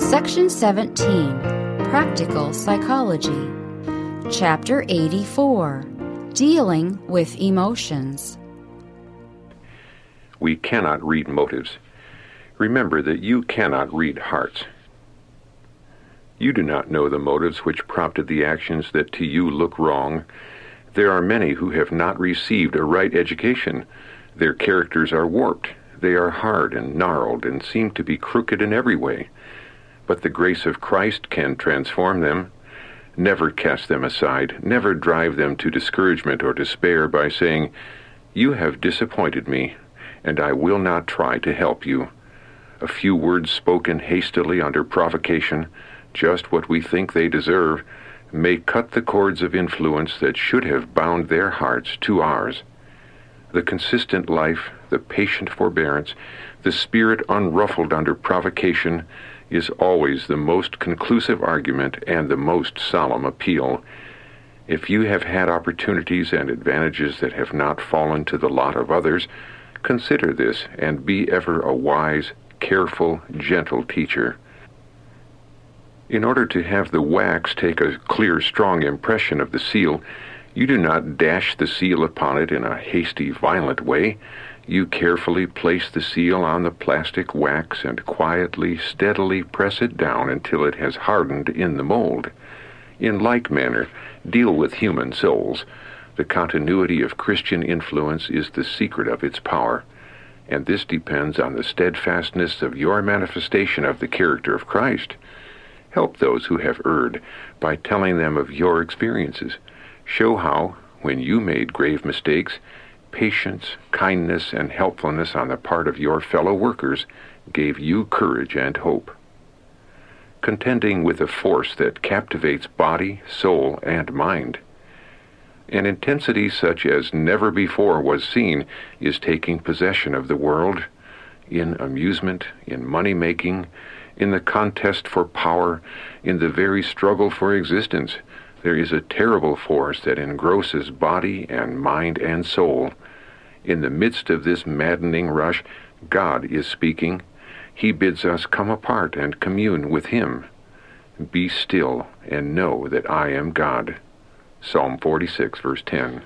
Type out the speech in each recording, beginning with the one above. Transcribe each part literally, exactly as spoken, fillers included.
Section seventeen, Practical Psychology. Chapter eighty-four, Dealing with Emotions. We cannot read motives. Remember that you cannot read hearts. You do not know the motives which prompted the actions that to you look wrong. There are many who have not received a right education. Their characters are warped. They are hard and gnarled and seem to be crooked in every way. But the grace of Christ can transform them. Never cast them aside. Never drive them to discouragement or despair by saying, "You have disappointed me, and I will not try to help you." A few words spoken hastily under provocation, just what we think they deserve, may cut the cords of influence that should have bound their hearts to ours. The consistent life, the patient forbearance, the spirit unruffled under provocation is always the most conclusive argument and the most solemn appeal. If you have had opportunities and advantages that have not fallen to the lot of others, consider this and be ever a wise, careful, gentle teacher. In order to have the wax take a clear, strong impression of the seal, you do not dash the seal upon it in a hasty, violent way. You carefully place the seal on the plastic wax and quietly, steadily press it down until it has hardened in the mold. In like manner, deal with human souls. The continuity of Christian influence is the secret of its power, and this depends on the steadfastness of your manifestation of the character of Christ. Help those who have erred by telling them of your experiences. Show how, when you made grave mistakes, patience, kindness, and helpfulness on the part of your fellow workers gave you courage and hope. Contending with a force that captivates body, soul, and mind. An intensity such as never before was seen is taking possession of the world, in amusement, in money-making, in the contest for power, in the very struggle for existence. There is a terrible force that engrosses body and mind and soul. In the midst of this maddening rush, God is speaking. He bids us come apart and commune with Him. Be still and know that I am God. Psalm forty-six, verse ten.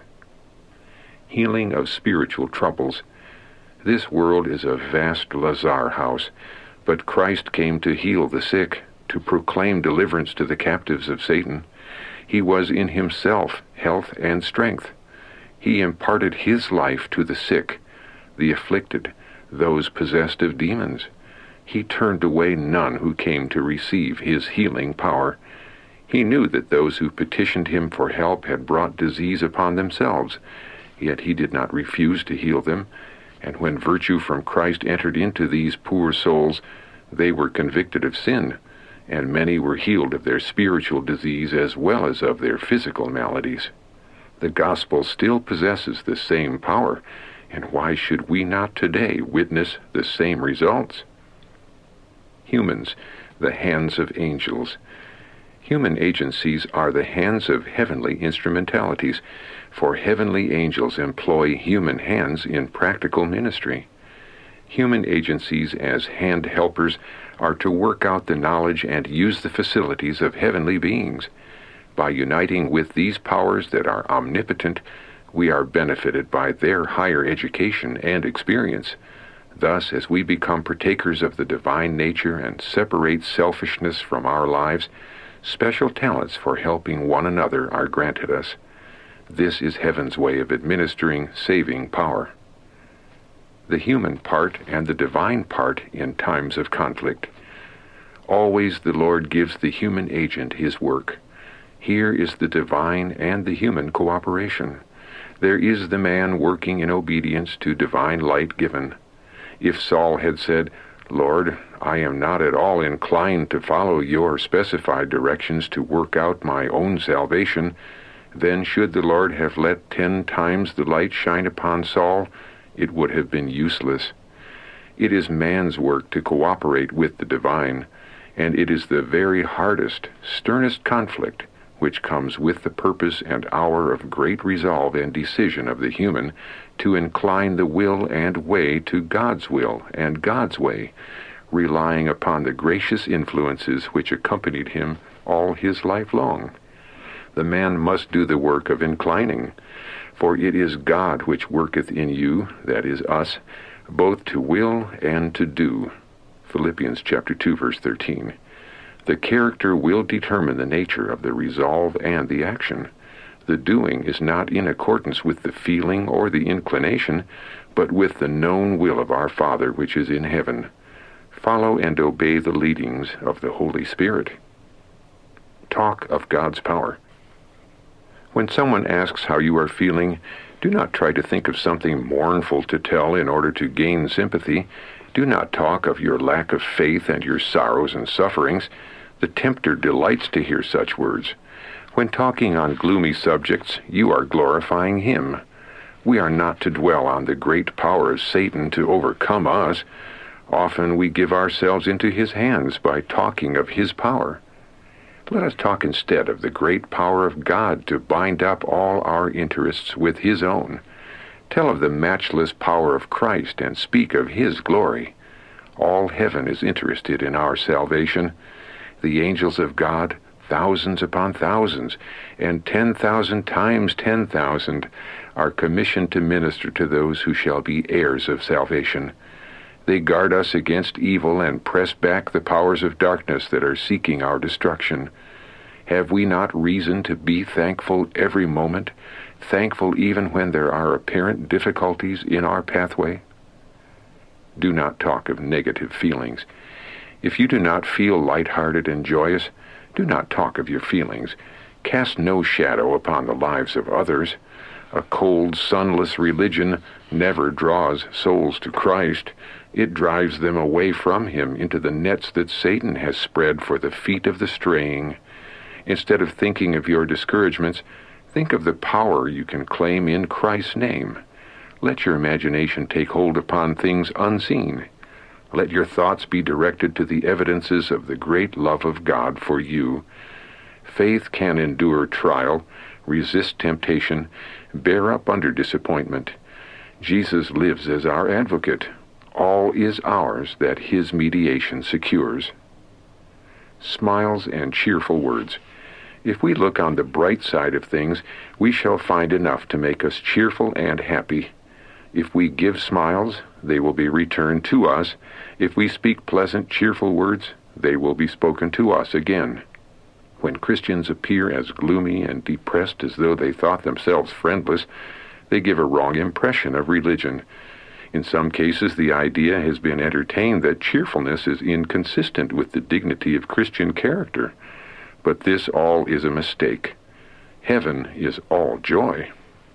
Healing of spiritual troubles. This world is a vast lazar house, but Christ came to heal the sick, to proclaim deliverance to the captives of Satan. He was in Himself health and strength. He imparted His life to the sick, the afflicted, those possessed of demons. He turned away none who came to receive His healing power. He knew that those who petitioned Him for help had brought disease upon themselves, yet He did not refuse to heal them, and when virtue from Christ entered into these poor souls, they were convicted of sin, and many were healed of their spiritual disease as well as of their physical maladies. The gospel still possesses the same power, and why should we not today witness the same results? Humans, the hands of angels. Human agencies are the hands of heavenly instrumentalities, for heavenly angels employ human hands in practical ministry. Human agencies as hand helpers are to work out the knowledge and use the facilities of heavenly beings. By uniting with these powers that are omnipotent, we are benefited by their higher education and experience. Thus, as we become partakers of the divine nature and separate selfishness from our lives, special talents for helping one another are granted us. This is heaven's way of administering saving power. The human part and the divine part in times of conflict. Always the Lord gives the human agent his work. Here is the divine and the human cooperation. There is the man working in obedience to divine light given. If Saul had said, "Lord, I am not at all inclined to follow your specified directions to work out my own salvation," then should the Lord have let ten times the light shine upon Saul, it would have been useless. It is man's work to cooperate with the divine, and it is the very hardest, sternest conflict which comes with the purpose and hour of great resolve and decision of the human to incline the will and way to God's will and God's way, relying upon the gracious influences which accompanied him all his life long. The man must do the work of inclining, for it is God which worketh in you, that is us, both to will and to do. Philippians chapter two, verse thirteen. The character will determine the nature of the resolve and the action. The doing is not in accordance with the feeling or the inclination, but with the known will of our Father which is in heaven. Follow and obey the leadings of the Holy Spirit. Talk of God's power. When someone asks how you are feeling, do not try to think of something mournful to tell in order to gain sympathy. Do not talk of your lack of faith and your sorrows and sufferings. The tempter delights to hear such words. When talking on gloomy subjects, you are glorifying him. We are not to dwell on the great power of Satan to overcome us. Often we give ourselves into his hands by talking of his power. Let us talk instead of the great power of God to bind up all our interests with his own. Tell of the matchless power of Christ and speak of his glory. All heaven is interested in our salvation. The angels of God, thousands upon thousands, and ten thousand times ten thousand, are commissioned to minister to those who shall be heirs of salvation. They guard us against evil and press back the powers of darkness that are seeking our destruction. Have we not reason to be thankful every moment, thankful even when there are apparent difficulties in our pathway? Do not talk of negative feelings. If you do not feel light-hearted and joyous, do not talk of your feelings. Cast no shadow upon the lives of others. A cold, sunless religion never draws souls to Christ. It drives them away from him into the nets that Satan has spread for the feet of the straying. Instead of thinking of your discouragements, think of the power you can claim in Christ's name. Let your imagination take hold upon things unseen. Let your thoughts be directed to the evidences of the great love of God for you. Faith can endure trial, resist temptation, bear up under disappointment. Jesus lives as our advocate. All is ours that his mediation secures. Smiles and cheerful words. If we look on the bright side of things, we shall find enough to make us cheerful and happy. If we give smiles, they will be returned to us. If we speak pleasant, cheerful words, they will be spoken to us again. When Christians appear as gloomy and depressed as though they thought themselves friendless, they give a wrong impression of religion. In some cases, the idea has been entertained that cheerfulness is inconsistent with the dignity of Christian character. But this all is a mistake. Heaven is all joy.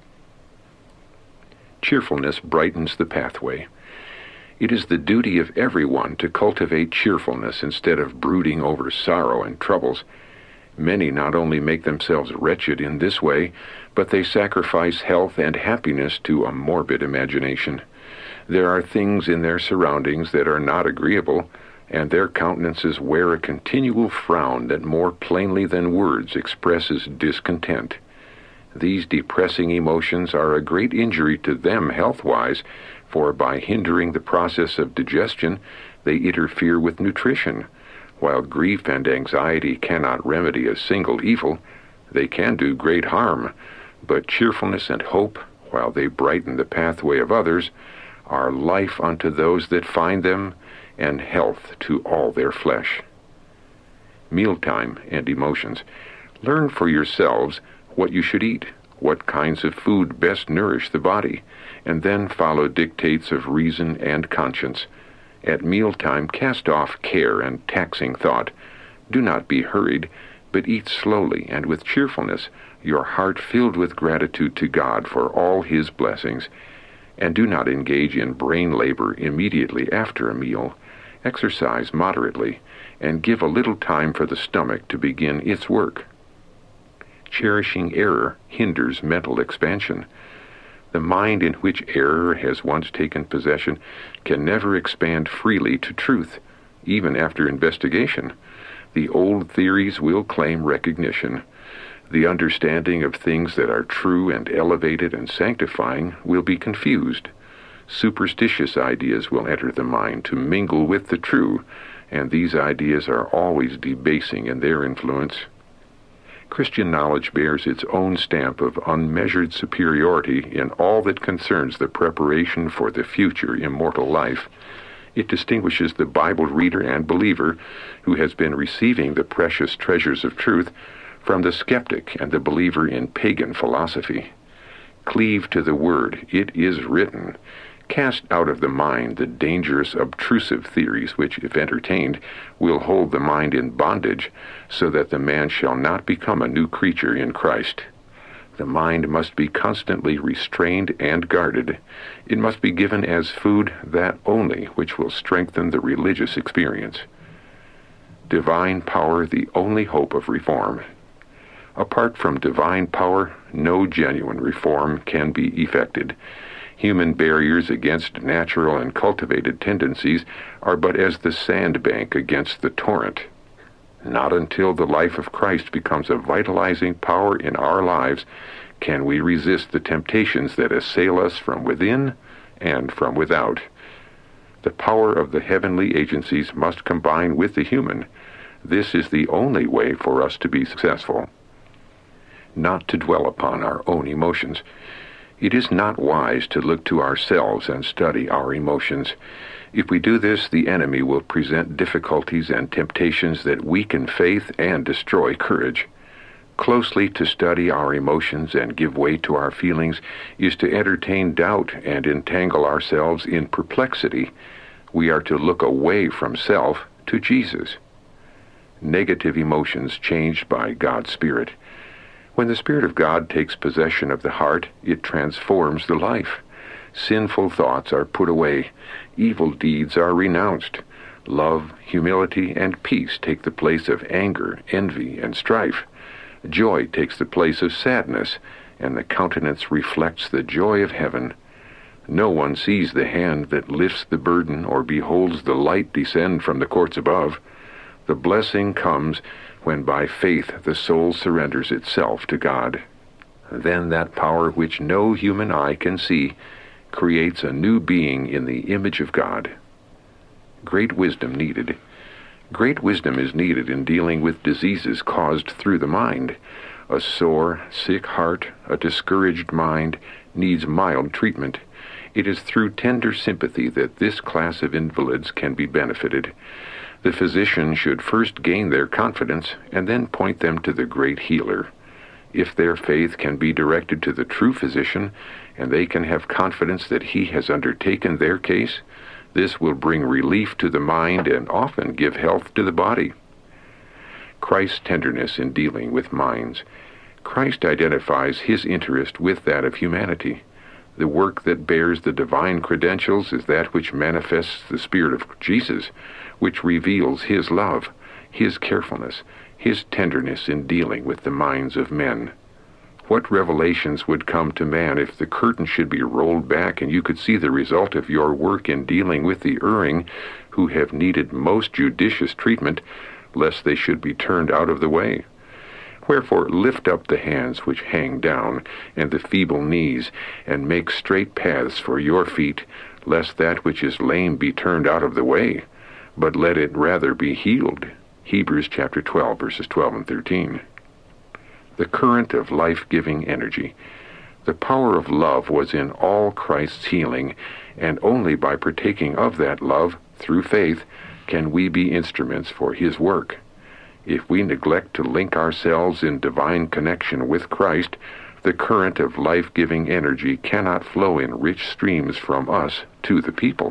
Cheerfulness brightens the pathway. It is the duty of everyone to cultivate cheerfulness instead of brooding over sorrow and troubles. Many not only make themselves wretched in this way, but they sacrifice health and happiness to a morbid imagination. There are things in their surroundings that are not agreeable, and their countenances wear a continual frown that more plainly than words expresses discontent. These depressing emotions are a great injury to them health-wise, for by hindering the process of digestion, they interfere with nutrition. While grief and anxiety cannot remedy a single evil, they can do great harm. But cheerfulness and hope, while they brighten the pathway of others, are life unto those that find them, and health to all their flesh. Mealtime and emotions. Learn for yourselves what you should eat, what kinds of food best nourish the body, and then follow dictates of reason and conscience. At mealtime cast off care and taxing thought. Do not be hurried, but eat slowly and with cheerfulness, your heart filled with gratitude to God for all his blessings. And do not engage in brain labor immediately after a meal. Exercise moderately, and give a little time for the stomach to begin its work. Cherishing error hinders mental expansion. The mind in which error has once taken possession can never expand freely to truth, even after investigation. The old theories will claim recognition. The understanding of things that are true and elevated and sanctifying will be confused. superstitious ideas will enter the mind to mingle with the true, and these ideas are always debasing in their influence. Christian knowledge bears its own stamp of unmeasured superiority in all that concerns the preparation for the future immortal life. It distinguishes the Bible reader and believer who has been receiving the precious treasures of truth from the skeptic and the believer in pagan philosophy. Cleave to the Word. It is written. Cast out of the mind the dangerous, obtrusive theories which, if entertained, will hold the mind in bondage, so that the man shall not become a new creature in Christ. The mind must be constantly restrained and guarded. It must be given as food that only which will strengthen the religious experience. Divine power, the only hope of reform. Apart from divine power, no genuine reform can be effected. Human barriers against natural and cultivated tendencies are but as the sandbank against the torrent. Not until the life of Christ becomes a vitalizing power in our lives can we resist the temptations that assail us from within and from without. The power of the heavenly agencies must combine with the human. This is the only way for us to be successful. Not to dwell upon our own emotions. It is not wise to look to ourselves and study our emotions. If we do this, the enemy will present difficulties and temptations that weaken faith and destroy courage. Closely to study our emotions and give way to our feelings is to entertain doubt and entangle ourselves in perplexity. We are to look away from self to Jesus. Negative emotions changed by God's Spirit. When the Spirit of God takes possession of the heart, it transforms the life. Sinful thoughts are put away. Evil deeds are renounced. Love, humility, and peace take the place of anger, envy, and strife. Joy takes the place of sadness, and the countenance reflects the joy of heaven. No one sees the hand that lifts the burden or beholds the light descend from the courts above. The blessing comes when by faith the soul surrenders itself to God. Then that power which no human eye can see creates a new being in the image of God. Great wisdom needed. Great wisdom is needed in dealing with diseases caused through the mind. A sore, sick heart, a discouraged mind, needs mild treatment. It is through tender sympathy that this class of invalids can be benefited. The physician should first gain their confidence and then point them to the great healer. If their faith can be directed to the true physician, and they can have confidence that he has undertaken their case, this will bring relief to the mind and often give health to the body. Christ's tenderness in dealing with minds. Christ identifies his interest with that of humanity. The work that bears the divine credentials is that which manifests the Spirit of Jesus, which reveals his love, his carefulness, his tenderness in dealing with the minds of men. What revelations would come to man if the curtain should be rolled back and you could see the result of your work in dealing with the erring who have needed most judicious treatment, lest they should be turned out of the way? Wherefore lift up the hands which hang down, and the feeble knees, and make straight paths for your feet, lest that which is lame be turned out of the way, but let it rather be healed. Hebrews chapter twelve, verses twelve and thirteen. The current of life-giving energy. The power of love was in all Christ's healing, and only by partaking of that love, through faith, can we be instruments for his work. If we neglect to link ourselves in divine connection with Christ, the current of life-giving energy cannot flow in rich streams from us to the people.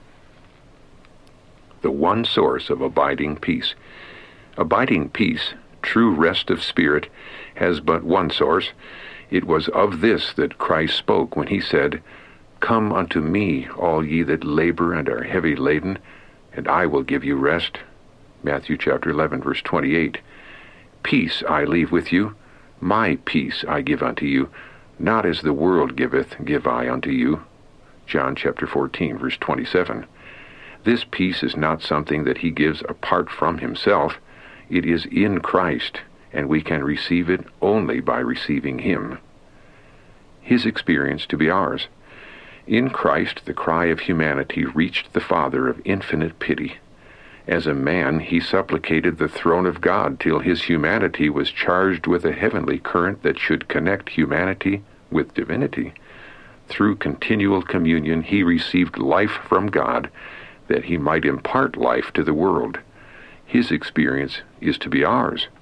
The one source of abiding peace. Abiding peace, true rest of spirit, has but one source. It was of this that Christ spoke when he said, "Come unto me, all ye that labor and are heavy laden, and I will give you rest." Matthew chapter eleven, verse twenty-eight. Peace I leave with you, my peace I give unto you, not as the world giveth, give I unto you. John chapter fourteen, verse twenty-seven. This peace is not something that he gives apart from himself. It is in Christ, and we can receive it only by receiving him. His experience to be ours. In Christ, the cry of humanity reached the Father of infinite pity. As a man, he supplicated the throne of God till his humanity was charged with a heavenly current that should connect humanity with divinity. Through continual communion, he received life from God, that he might impart life to the world. His experience is to be ours.